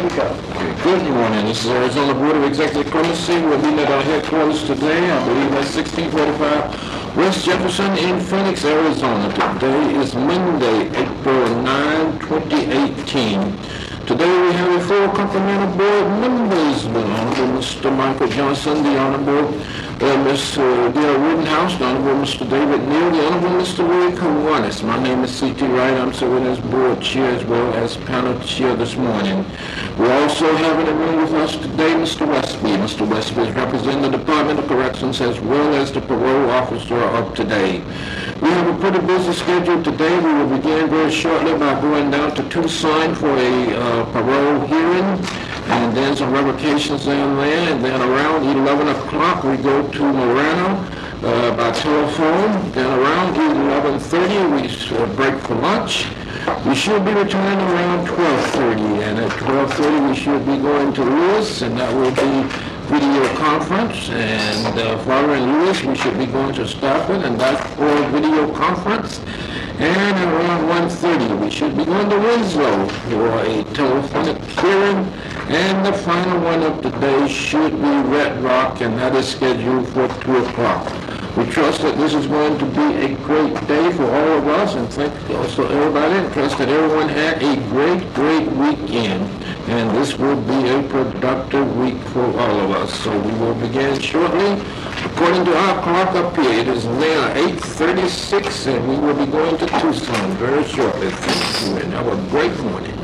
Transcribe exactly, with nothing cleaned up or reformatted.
to go. Okay, good morning. This is Arizona Board of Executive Clemency. We're meeting at our headquarters today. I believe that's sixteen forty-five West Jefferson in Phoenix, Arizona. Today is Monday, April ninth, twenty eighteen. Today we have a full complement of board members. The Honorable Mister Michael Johnson, the Honorable uh, Mister Dale Rittenhouse, the Honorable Mister David Neal, the Honorable Mister Ray Kiwanis. My name is C T Wright. I'm serving as board chair as well as panel chair this morning. We also have in the room with us today Mister Westby. Mister Westby is representing the Department of Corrections as well as the parole officer of today. We have a pretty busy schedule today. We will begin very shortly by going down to Tucson for a uh, parole hearing, and then some revocations down there, and then around eleven o'clock we go to Morano uh, by telephone. Then around eleven thirty we uh, break for lunch. We should be returning around twelve thirty, and at twelve thirty we should be going to Lewis, and that will be video conference, and uh, following Lewis we should be going to Stafford, and that's for video conference. And around one thirty we should be going to Winslow for a telephonic hearing, and the final one of the day should be Red Rock, and that is scheduled for two o'clock. We trust that this is going to be a great day for all of us, and thank also everybody, and trust that everyone had a great, great weekend. And this will be a productive week for all of us. So we will begin shortly. According to our clock up here, it is now eight thirty-six, and we will be going to Tucson very shortly. Thank you, and have a great morning.